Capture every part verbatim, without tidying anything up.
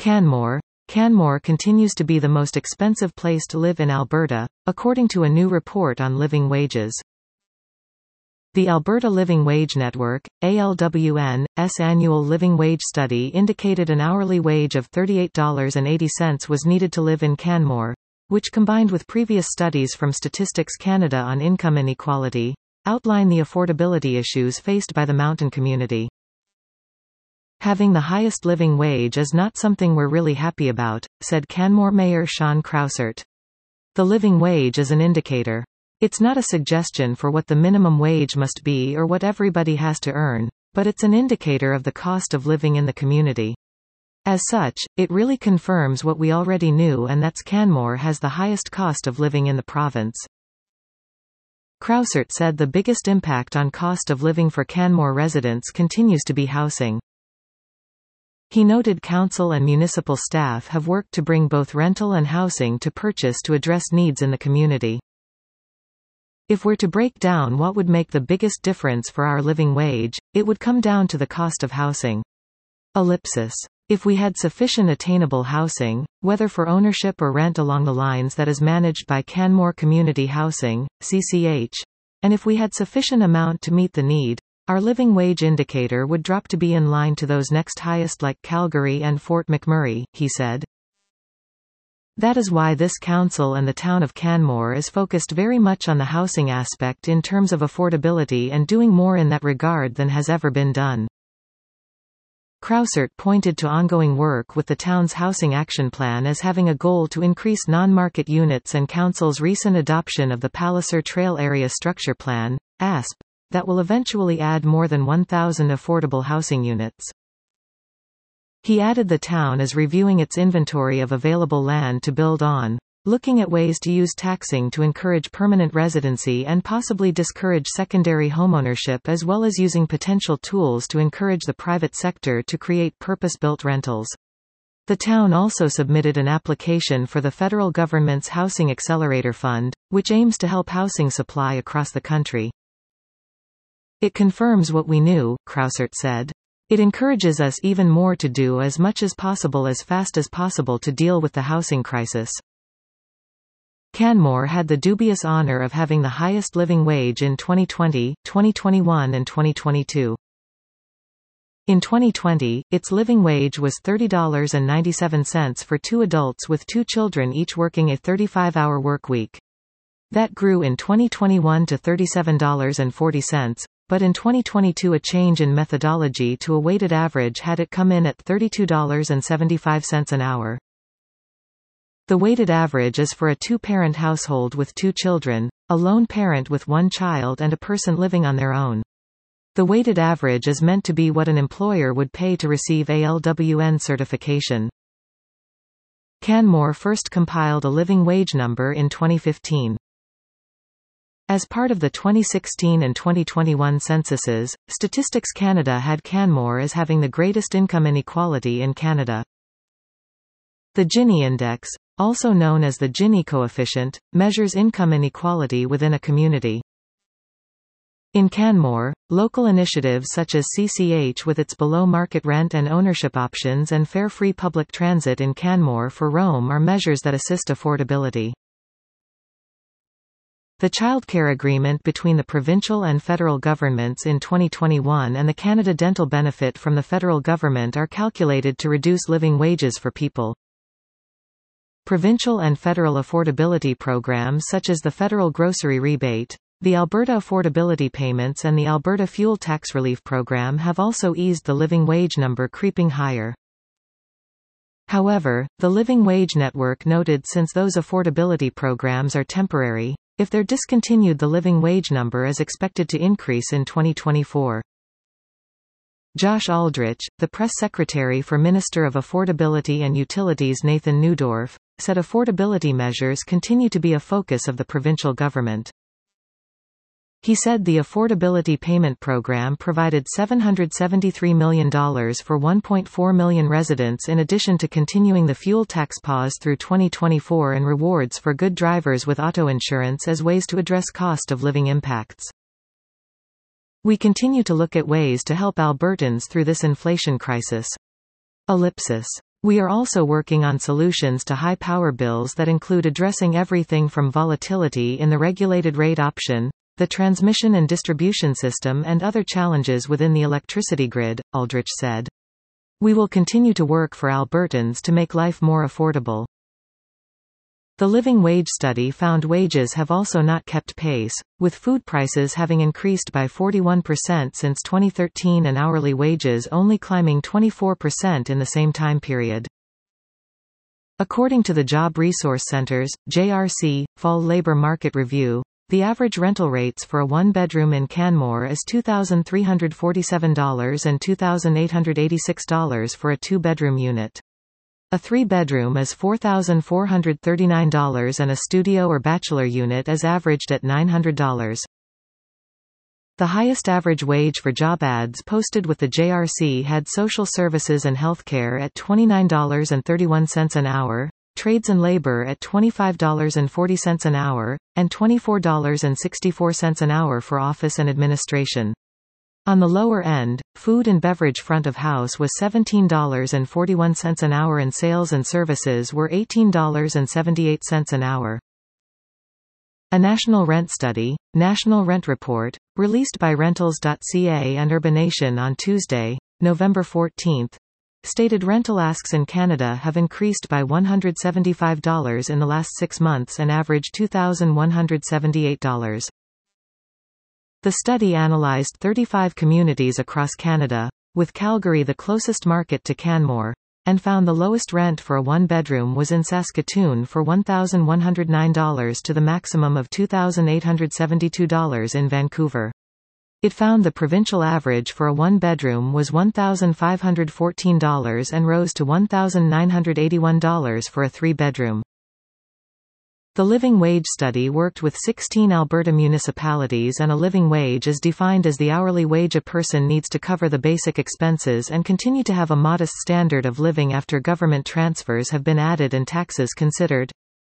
Canmore. Canmore continues to be the most expensive place to live in Alberta, according to a new report on living wages. The Alberta Living Wage Network, A L W N's annual living wage study indicated an hourly wage of thirty-eight dollars and eighty cents was needed to live in Canmore, which combined with previous studies from Statistics Canada on income inequality, outline the affordability issues faced by the mountain community. Having the highest living wage is not something we're really happy about, said Canmore Mayor Sean Crousert. The living wage is an indicator. It's not a suggestion for what the minimum wage must be or what everybody has to earn, but it's an indicator of the cost of living in the community. As such, it really confirms what we already knew, and that's Canmore has the highest cost of living in the province. Crousert said the biggest impact on cost of living for Canmore residents continues to be housing. He noted council and municipal staff have worked to bring both rental and housing to purchase to address needs in the community. If we're to break down what would make the biggest difference for our living wage, it would come down to the cost of housing. Ellipsis. If we had sufficient attainable housing, whether for ownership or rent along the lines that is managed by Canmore Community Housing, C C H, and if we had sufficient amount to meet the need, our living wage indicator would drop to be in line to those next highest like Calgary and Fort McMurray, he said. That is why this council and the town of Canmore is focused very much on the housing aspect in terms of affordability and doing more in that regard than has ever been done. Crousert pointed to ongoing work with the town's Housing Action Plan as having a goal to increase non-market units and council's recent adoption of the Palliser Trail Area Structure Plan, A S P, that will eventually add more than one thousand affordable housing units. He added the town is reviewing its inventory of available land to build on, looking at ways to use taxing to encourage permanent residency and possibly discourage secondary homeownership, as well as using potential tools to encourage the private sector to create purpose-built rentals. The town also submitted an application for the federal government's Housing Accelerator Fund, which aims to help housing supply across the country. It confirms what we knew, Crousert said. It encourages us even more to do as much as possible as fast as possible to deal with the housing crisis. Canmore had the dubious honor of having the highest living wage in twenty twenty, twenty twenty-one and twenty twenty-two. In twenty twenty, its living wage was thirty dollars and ninety-seven cents for two adults with two children each working a thirty-five hour work week. That grew in twenty twenty-one to thirty-seven dollars and forty cents, but in twenty twenty-two a change in methodology to a weighted average had it come in at thirty-two dollars and seventy-five cents an hour. The weighted average is for a two-parent household with two children, a lone parent with one child and a person living on their own. The weighted average is meant to be what an employer would pay to receive A L W N certification. Canmore first compiled a living wage number in twenty fifteen. As part of the twenty sixteen and twenty twenty-one censuses, Statistics Canada had Canmore as having the greatest income inequality in Canada. The Gini Index, also known as the Gini coefficient, measures income inequality within a community. In Canmore, local initiatives such as C C H with its below-market rent and ownership options and fare-free public transit in Canmore for Rome are measures that assist affordability. The childcare agreement between the provincial and federal governments in twenty twenty-one and the Canada Dental benefit from the federal government are calculated to reduce living wages for people. Provincial and federal affordability programs such as the Federal Grocery Rebate, the Alberta Affordability Payments and the Alberta Fuel Tax Relief Program have also eased the living wage number creeping higher. However, the Living Wage Network noted since those affordability programs are temporary, if they're discontinued the living wage number is expected to increase in twenty twenty-four. Josh Aldrich, the press secretary for Minister of Affordability and Utilities Nathan Neudorf, said affordability measures continue to be a focus of the provincial government. He said the Affordability Payment Program provided seven hundred seventy-three million dollars for one point four million residents in addition to continuing the fuel tax pause through twenty twenty-four and rewards for good drivers with auto insurance as ways to address cost of living impacts. We continue to look at ways to help Albertans through this inflation crisis. Ellipsis. We are also working on solutions to high power bills that include addressing everything from volatility in the regulated rate option, the transmission and distribution system and other challenges within the electricity grid, Aldrich said. We will continue to work for Albertans to make life more affordable. The Living Wage study found wages have also not kept pace, with food prices having increased by forty-one percent since twenty thirteen and hourly wages only climbing twenty-four percent in the same time period. According to the Job Resource Center's J R C Fall Labor Market Review, the average rental rates for a one-bedroom in Canmore is two thousand three hundred forty-seven dollars and two thousand eight hundred eighty-six dollars for a two-bedroom unit. A three-bedroom is four thousand four hundred thirty-nine dollars and a studio or bachelor unit is averaged at nine hundred dollars. The highest average wage for job ads posted with the J R C had social services and healthcare at twenty-nine dollars and thirty-one cents an hour, trades and labor at twenty-five dollars and forty cents an hour, and twenty-four dollars and sixty-four cents an hour for office and administration. On the lower end, food and beverage front of house was seventeen dollars and forty-one cents an hour and sales and services were eighteen dollars and seventy-eight cents an hour. A national rent study, National Rent Report, released by Rentals dot C A and Urbanation on Tuesday, November fourteenth, stated rental asks in Canada have increased by one hundred seventy-five dollars in the last six months and averaged two thousand one hundred seventy-eight dollars. The study analyzed thirty-five communities across Canada, with Calgary the closest market to Canmore, and found the lowest rent for a one-bedroom was in Saskatoon for one thousand one hundred nine dollars to the maximum of two thousand eight hundred seventy-two dollars in Vancouver. It found the provincial average for a one-bedroom was one thousand five hundred fourteen dollars and rose to one thousand nine hundred eighty-one dollars for a three-bedroom. The Living Wage study worked with sixteen Alberta municipalities, and a living wage is defined as the hourly wage a person needs to cover the basic expenses and continue to have a modest standard of living after government transfers have been added and taxes considered.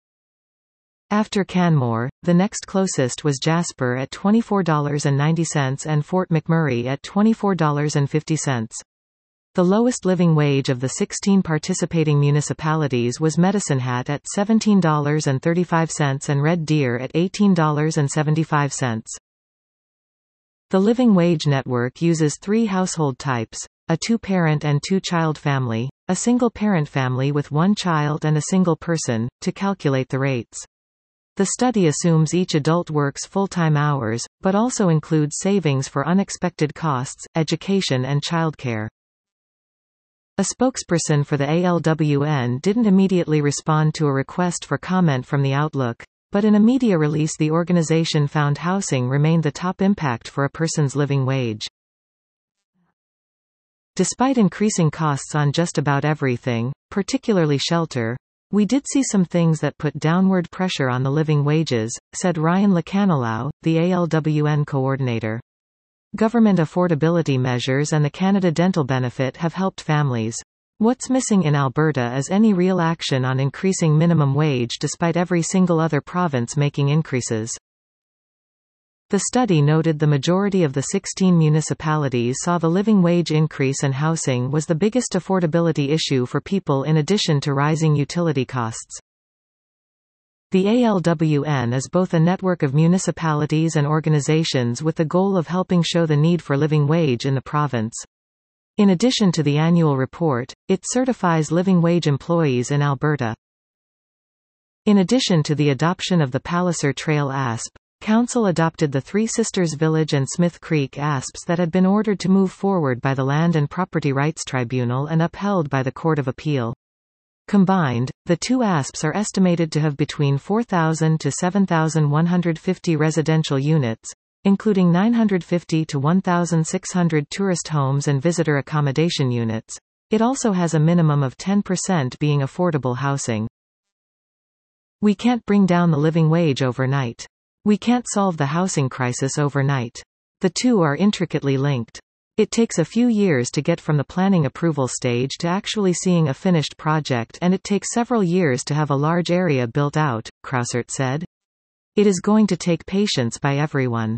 After Canmore, the next closest was Jasper at twenty-four dollars and ninety cents and Fort McMurray at twenty-four dollars and fifty cents. The lowest living wage of the sixteen participating municipalities was Medicine Hat at seventeen dollars and thirty-five cents and Red Deer at eighteen dollars and seventy-five cents. The Living Wage Network uses three household types: a two-parent and two-child family, a single-parent family with one child and a single person, to calculate the rates. The study assumes each adult works full-time hours, but also includes savings for unexpected costs, education and childcare. A spokesperson for the A L W N didn't immediately respond to a request for comment from the Outlook, but in a media release the organization found housing remained the top impact for a person's living wage. Despite increasing costs on just about everything, particularly shelter, we did see some things that put downward pressure on the living wages, said Ryan Lacanilau, the A L W N coordinator. Government affordability measures and the Canada Dental Benefit have helped families. What's missing in Alberta is any real action on increasing minimum wage despite every single other province making increases. The study noted the majority of the sixteen municipalities saw the living wage increase, and housing was the biggest affordability issue for people in addition to rising utility costs. The A L W N is both a network of municipalities and organizations with the goal of helping show the need for living wage in the province. In addition to the annual report, it certifies living wage employees in Alberta. In addition to the adoption of the Palliser Trail A S P, Council adopted the Three Sisters Village and Smith Creek A S Ps that had been ordered to move forward by the Land and Property Rights Tribunal and upheld by the Court of Appeal. Combined, the two A S Ps are estimated to have between four thousand to seven thousand one hundred fifty residential units, including nine hundred fifty to one thousand six hundred tourist homes and visitor accommodation units. It also has a minimum of ten percent being affordable housing. We can't bring down the living wage overnight. We can't solve the housing crisis overnight. The two are intricately linked. It takes a few years to get from the planning approval stage to actually seeing a finished project, and it takes several years to have a large area built out, Krausert said. It is going to take patience by everyone.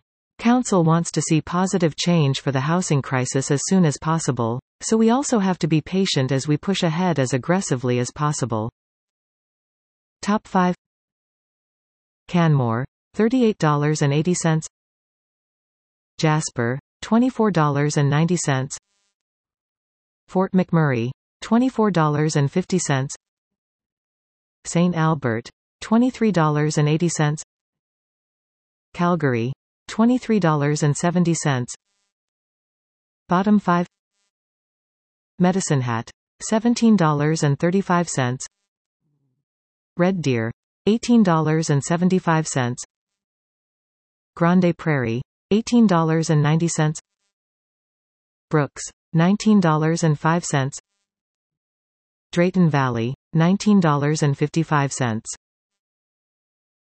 Council wants to see positive change for the housing crisis as soon as possible, so we also have to be patient as we push ahead as aggressively as possible. Top five. Canmore, thirty-eight dollars and eighty cents. Jasper, twenty-four dollars and ninety cents. Fort McMurray, twenty-four dollars and fifty cents. Saint Albert, twenty-three dollars and eighty cents. Calgary, twenty-three dollars and seventy cents. Bottom five. Medicine Hat, seventeen dollars and thirty-five cents. Red Deer, eighteen dollars and seventy-five cents. Grande Prairie, eighteen dollars and ninety cents. Brooks, nineteen dollars and five cents. Drayton Valley, nineteen dollars and fifty-five cents.